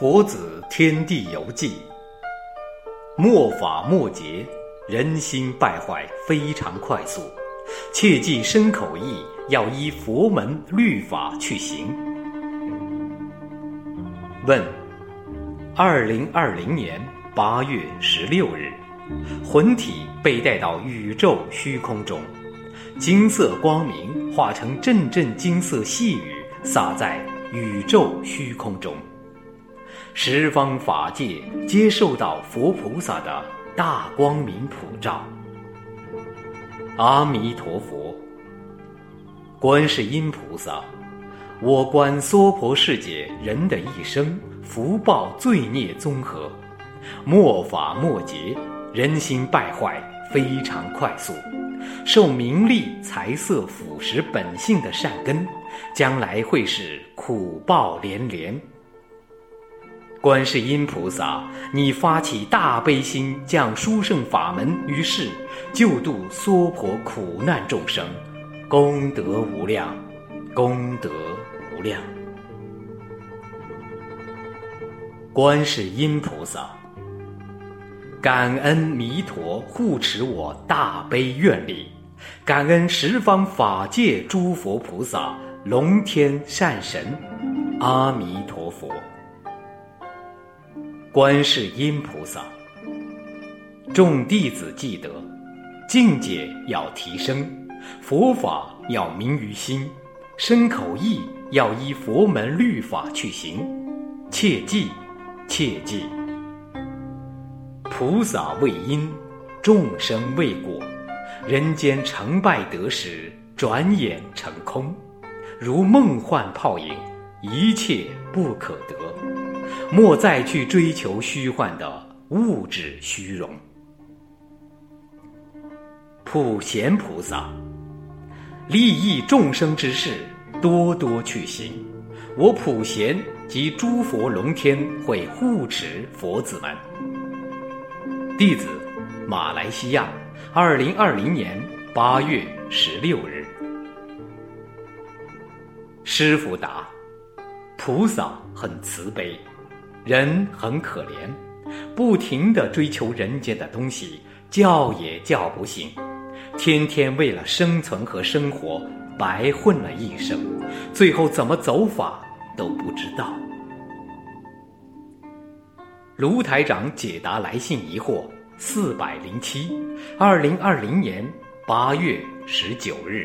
佛子天地游记。末法末节，人心败坏非常快速，切记身口意要依佛门律法去行。问：2020年8月16日，魂体被带到宇宙虚空中，金色光明化成阵阵金色细雨，洒在宇宙虚空中。十方法界皆受到佛菩萨的大光明普照。阿弥陀佛。观世音菩萨，我观娑婆世界人的一生福报罪孽综合，末法末节，人心败坏非常快速，受名利财色腐蚀本性的善根，将来会是苦报连连。观世音菩萨，你发起大悲心，降殊胜法门于世，救度娑婆苦难众生，功德无量，功德无量。观世音菩萨，感恩弥陀护持我大悲愿力，感恩十方法界诸佛菩萨、龙天善神，阿弥陀佛。观世音菩萨，众弟子记得，境界要提升，佛法要明于心，身口意要依佛门律法去行，切记，切记。菩萨为因，众生为果，人间成败得失，转眼成空，如梦幻泡影，一切不可得。莫再去追求虚幻的物质虚荣。普贤菩萨，利益众生之事，多多去行。我普贤及诸佛龙天会护持佛子们。弟子马来西亚2020年8月16日。师父答：菩萨很慈悲，人很可怜，不停地追求人间的东西，叫也叫不醒，天天为了生存和生活白混了一生，最后怎么走法都不知道。卢台长解答来信疑惑407 2020年8月19日。